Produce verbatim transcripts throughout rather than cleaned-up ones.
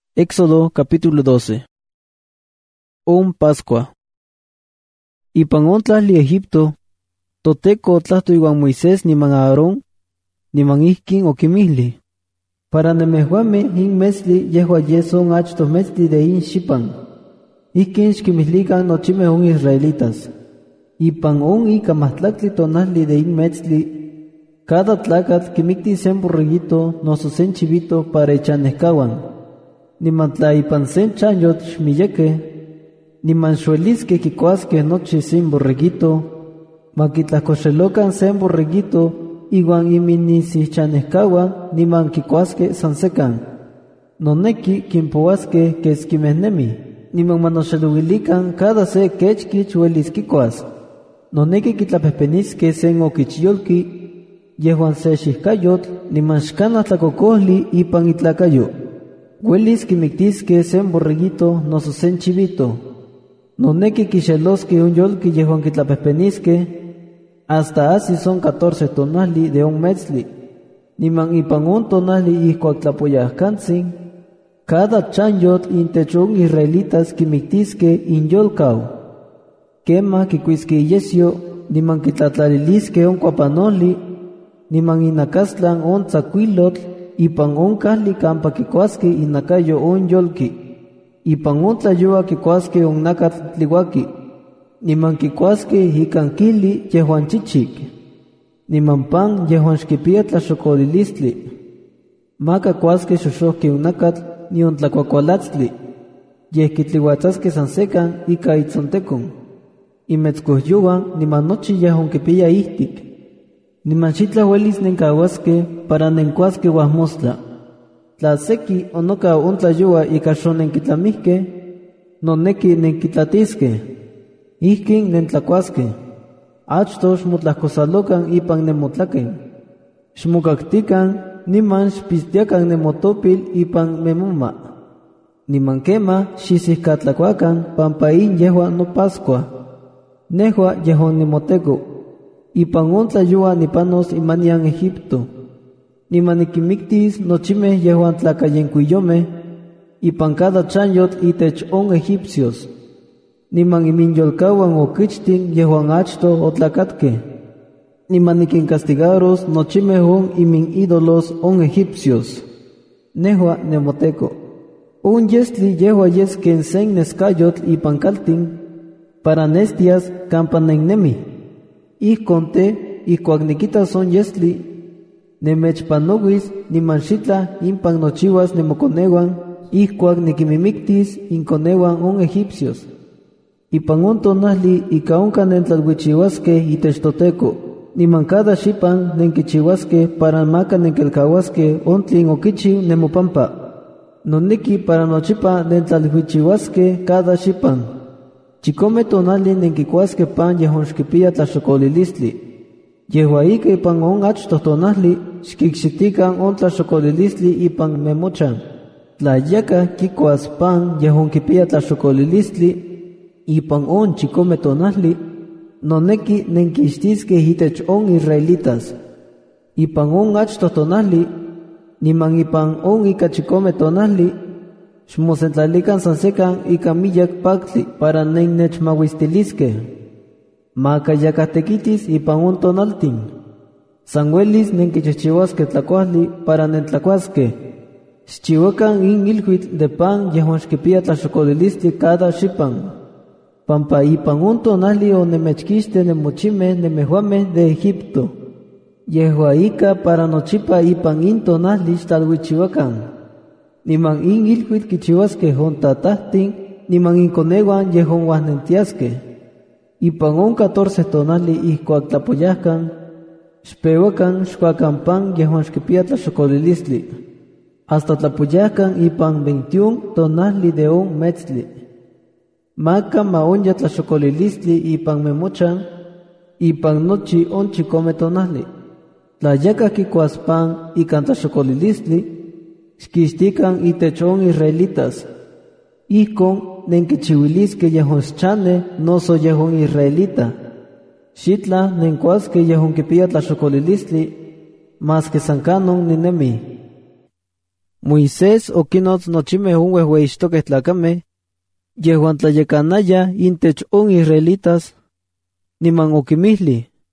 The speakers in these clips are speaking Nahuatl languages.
Éxodo capítulo doce. On Pascua. Ipan ontlali Egipto, Toteco tlahto iwan Moisés niman Aarón, niman ihkin okimihli. Para nemehuame in mesli yehua yeson achto mesli de in xipan. Ihkin xkimihlikan nochime on israelitas. Ipan on ika mahtlactli tonali de in metzli, cada tlacat kimikti sen borreguito noso sen chivito para echanehkawan. Niman tla ipan sen chanyot xmiyeke, niman xueliske kikuaske nochi sin borreguito, makitlahkoxelokan sen borreguito, iwan iminisichanehkawan niman kikuaske sansekan. Noneki kimpoaske keskimehnemi, niman manoxeluilikan cada se kechkich uelis kikuas. Noneki kitlapehpeniske sen okichyolki, yehuan se xihkayotl, niman xkanah tlakokohli ipan itlakayo. Huelis kimiktiske sen borreguito noso sen chivito. Noneki kixeloske un yolki yehuan kitlapehpeniske, hasta asi son catorce tonali de un metzli. Niman ipan un tonali ihkuak tlapoyahkantzin, cada chanyot intech un israelitas kimiktiske in yolkau. Kema kikuiske iyesyo, niman kitlatlaliliske un kuapanoli, niman inakastlan on tzakuilotl, ipan on kahli kampa kikuaske inakayo on yolki. Ipan on tlayoa kikuaske on nakatl tliwaki. Niman kikuaske ikan kili yehuan chichik. Niman pan yehuan xkipia tlaxokolilistli. Maka kuaske xoxohki un nakatl nion tlakuakualatztli. Yeh kitliuatzaske sansekan ika itzontekon. Imetzkohyuan niman nochi yehuan kipia ihtik. Niman xitla huelis nenkauaske para nenkuaske uahmostla. Tla seki onoka on tlayoa ika xonenkitlamihke, noneki nenkitlatiske. Ihkin nentlakuaske. Achto xmotlahkosalokan ipan nemotlaken. Xmokaktikan niman xpistiakan nemotopil ipan memoma. Niman kema xisihkatlakuakan pampain yehua no Pascua. Nehua yehon nimoteko. Ipan on tlayoa nipanos imanian Egipto. Niman nikimiktis nochime yehuan tlakayenkuiyome, ipan cada chanyot itech on egipcios. Niman iminyolkawan okichtin yehuan achto otlakatke. Niman nikincastigaros nochime on imin ídolos on egipcios. Nehua nemoteko. Un yestli yehua yesken sen neskayotl ipan kaltin, para nestias kampanennemi. Ihkonte, ihkuak nikitas on yestli, nemechpanowis niman xitla impan nochiwas nemokonewan, ihkuak nikimimiktis inkonewan on egipcios. Ipan on tonali ika onka nentlalwichiwaske itech Toteco, niman cada xipan nenkichiwaske para maka nenkelkawaske on tlin okichiw nemopampa. Noneki para nochipa nentlalwichiwaske cada xipan. Chikome tonali nenkikuaske pan yehuan xkipia tlaxokolilistli. Yehua ika ipan on achtoh tonali xkikxitikan on tlaxokolilistli ipan memochan. Tla yaka kikuas pan yehuan kipia tlaxokolilistli ipan on chikome tonali, noneki nenkixtiske itech on israelitas. Ipan on achtoh tonali, niman ipan on ika chikome tonali, xmosentlalikan sansekan ika miyak paktli para nennechmawistiliske. Maka yakatekitis ipan on tonaltin. Sanhuelis nenkichihchiwaske tlakuahli para nentlakuaske. Xchiwakan in ilhuitl de pan yehuan xkipia tlaxokolilistli cada xipan. Pampa ipan on tonali o nemechkiste nemochime nemehuame de Egipto. Yehua ika para nochipa ipan in tonali xtalwichiwakan. Niman in ilhuitl kichiwaske on tatahtin, niman inkonewan yehuan wahnentiaske. Ipan on catorce tonali ihkuak tlapoyahkan, xpewakan xkuakan pan yehuan xkipia tlaxokolilistli. Hasta tlapoyahkan ipan veintiún tonali de on metzli. Maka maonya tlaxokolilistli ipan memochan, ipan nochi on chikome tonali. Tla yaka kikuas pan ikan tlaxokolilistli, xkixtikan itech on israelitas. Ihkon nenkichiuiliske yehuan xchane noso yehuan israelita. Xitla nenkuaske yehuan kipia tlaxokolilistli, mas que sankanon ninemi. Moisés oquinots nochime un huehueishtoque tlacame, yehuan tlayecanaya intech on israelitas, niman oquimihli.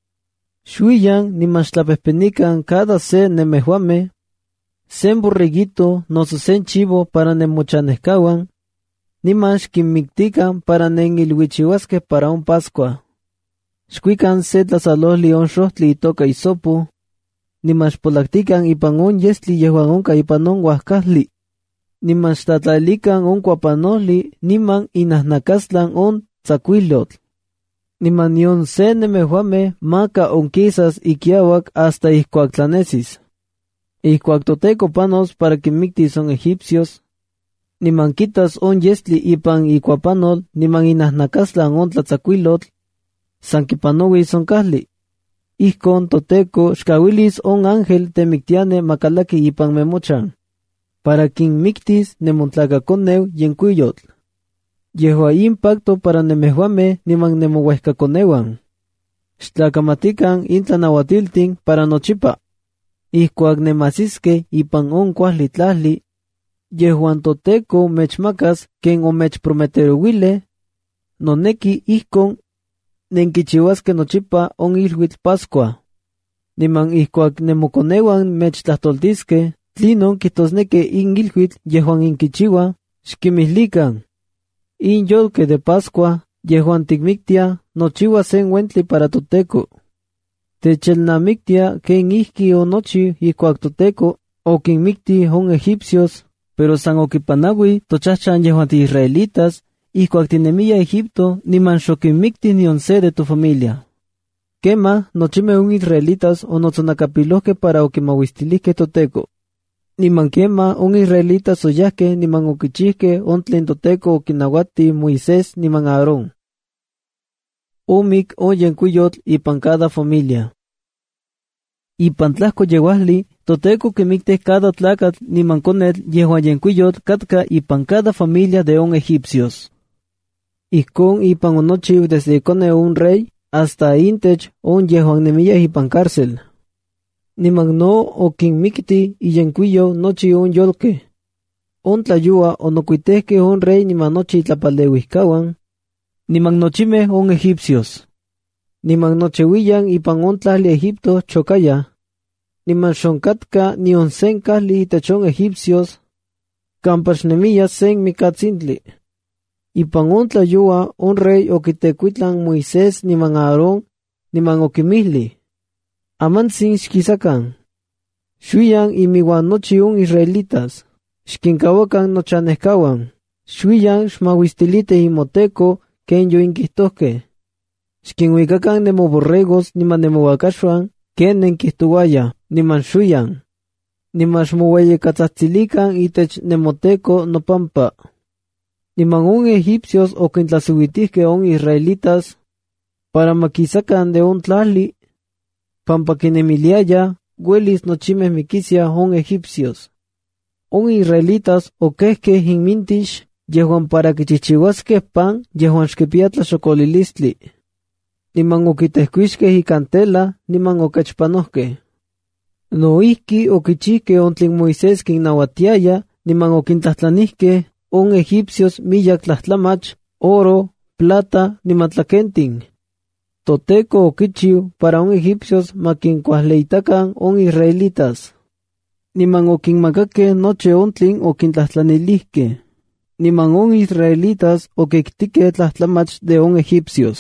Xuiyan niman xtlapehpenican cada se nemehuame, sen borreguito noso sen chivo para nemochanehcawan, niman xquinmictican para nenilhuichihuasque para un Pascua. Xcuican se tlasalohli on xohtli itoca isopo, niman xpolactican ipan on yestli yehuan onca ipan on huascahli, niman xtatlalican on cuapanoli niman inahnacastlan on tzacuilotl. Niman nion se nemehuame maca onquisas iquiauac hasta ihcuac tlanesis. Ihcuac Toteco panos para quinmictis on egipcios, niman quitas on yestli ipan icuapanol niman inahnacastlan on tlatzacuilotl, san quipanouis on cahli. Ihcon Toteco xcahuilis on ángel temictiane macalaqui ipan memochan, para quinmictis nemontlacaconeu yencuiyotl. Yehua impacto para nemehuame niman nemohuescaconeuan. Xtlacamatican intlanauatiltin para nochipa. Ihcuac nemasisque ipan on cuahli tlahli, yehuan Toteco mechmacas ken omechprometerouile, noneki ihcon nenquichihuasque nochipa on ilhuitl Pascua. Niman ihcuac nemoconeuan mechtlahtoltisque, tlinon quitosneque in ilhuitl yehuan inquichiua, xquimihlican. In yolque de Pascua, yehuan ticmictia, nochiua sen uentli para Toteco. Techelnamictia ken ihki o nochi ihcuac Toteco, o quinmicti on egipcios, pero san oquipanaui tochachan yehuan ti israelitas, ihcuac tinemia Egipto, niman xoquinmicti nion se de tu familia. Quema, nochime un israelitas o notzonacapilohque para oquimauistilihque Toteco. Niman quema un israelitas oyahque niman oquichihque on tlen Toteco oquinahuati Moisés niman Aarón. Omic on yencuiyotl ipan cada familia. Ipan tlahco yehuahli, Toteco quimicte cada tlacatl niman conetl yehuan yencuiyotl catca ipan cada familia de on egipcios. Ihcon ipan onochiu desde cone un rey hasta intech on yehuan nemiyah ipan cárcel. Niman no oquinmicti y yencuiyo nochi on yolque. On tlayua onocuitehque on rey niman nochi tlapaleuihcawan, niman nochime on egipcios. Niman nochehuiyan ipan on tlahli Egipto chocaya. Niman xoncatka nion sen cahli itech on egipcios, campaxnemia sen micatzintli. Ipan on tlayua on rey oquitecuitlan Moisés niman Aarón, niman oquimihli. Amantzin xquisacan. Xuiyan imiwan nochi on israelitas. Xquincahuacan nochanehcawan. Xuiyan xmahuistilite imoteco ken yo inquihtohque. Xquinhuicacan nemoborregos niman nemohuacaxuan ken nenquihtuaya, niman xuiyan. Niman xmoueyecatzatzilican itech nemoteco nopampa. Niman on egipcios oquintlasuitihque on israelitas para maquisacan de on tlahli, pampa quinemiliaya huelis nochimeh miquisia on egipcios. On israelitas oquehque inmintix yehuan para quichichihuasque pan yehuan xquipia tlaxocolilistli. Niman oquitehcuisque ican tela niman oquechpanohque. Noihqui oquichihque on tlen Moisés quinnauatiaya niman oquintlahtlanihque on egipcios miyac tlahtlamach, oro, plata niman tlaquentin. Toteco oquichiu para on egipcios maquincuahleitacan on israelitas. Niman oquinmacaque noche on tlen oquintlahtlanilihque. Niman on israelitas oquictique tlahtlamach de on egipcios.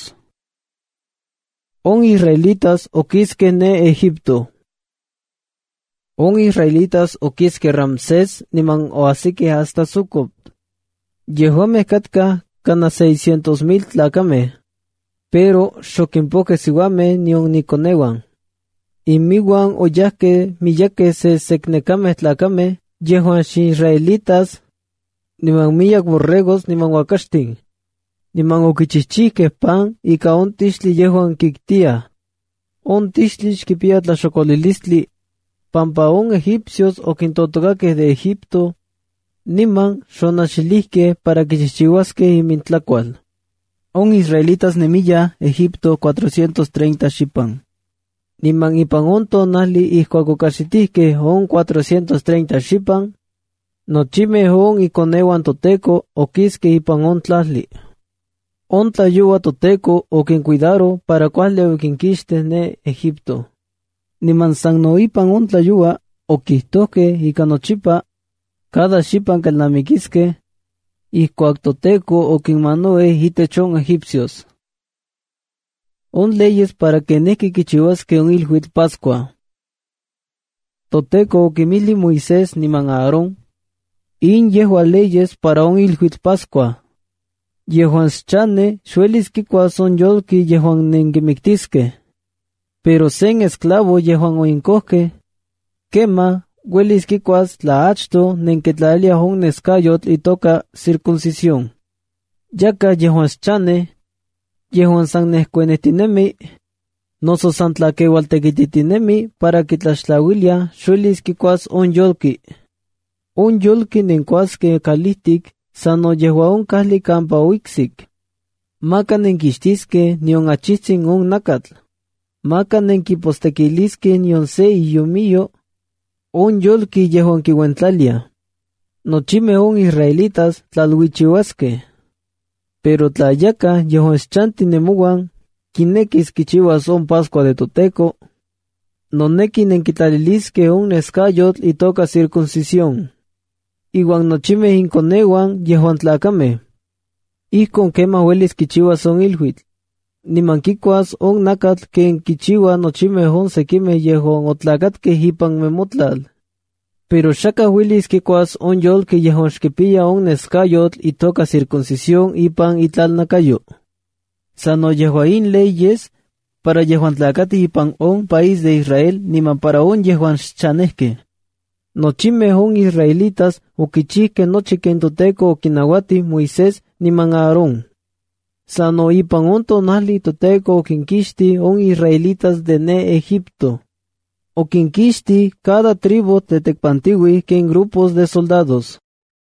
On israelitas oquisque ne Egipto. On israelitas oquisque Ramsés niman oasique hasta Sucot. Yehuame catca cana seiscientos mil tlacame, pero xoquimpoque siuame nion niconewan. Imiwan oyahque miyaque se secnecame tlacame, yehuan israelitas, niman miyak borregos niman huacaxtin. Niman oquichichihque pan ica on tixtli yehuan quictia. On tixtli xquipia tlaxocolilistli, pampa on egipcios oquintotocaque de Egipto, niman xonaxilihque para quichichihuasque imintlacual. On israelitas nemilla Egipto cuatrocientos treinta xipan. Niman ipan on tonali ihcuac ocaxitihque on cuatrocientos treinta xipan, Nochime hon y conewan toteco o quisque ipan on tlahli. On tlayua toteco o quien cuidaro para cuale o quien quiste ne Egipto. Niman san no ipan on tlayua o quistoque y canochipa cada shipan calnamiquisque y coactoteco o quien manoe hitechon egipcios. On leyes para que neki kichihuasque un ilhuit Pascua. Toteco o quimili Moisés niman Aarón. In yehua leyes para un ilhuit Pascua. Yehuan schane shuelis kikua son yolki yehuan nengemictisque. Pero sen esclavo yehuan oincoque. Quema, huelis kikuas la achto nenketlaelia hon nescayot y toca circuncisión. Yaka yehuan schane, yehuan san nescuenetinemi, noso san tlaqueualtequititinemi para kitlaxtlahuilia shuelis kikuas on yolki. Un yolki nencuasque calistic, sano yehua un kahli campa uixic. Maka nenquixtisque nion achitzin un nakatl. Maka nenquipostequilisque nion se iyumillo. Un yolki yehuan kiwentlalia. Nochime un israelitas tlalhuichihuasque. Pero tlayaka yehuan schanti nemuan, kinekis kichihuas on Pascua de Toteco. Noneki nenquitlalilisque un nescayot y toca circuncisión. Iguan nochime inconeguan yehuan tlacame. Icon quema huelis kichihuas son ilhuitl. Niman kikuas on nakatl ken kichiwa nochime hon sekime yehuan otlacatque hipan memotlal. Pero shaka huelis kikuas on yol que yehuan xkipilla on nescayotl y toca circuncisión ipan itlal nakayo. Sano yehuain leyes para yehuan tlacati ipan on país de Israel niman para on yehuan xchanesque. Nochime hon israelitas ukichihque noche ken toteco okinahuati Moisés niman Aarón. Sano ipan on tonali toteco okinquixti on israelitas de ne Egipto. Okinquixti cada tribu tetecpantihui ken grupos de soldados.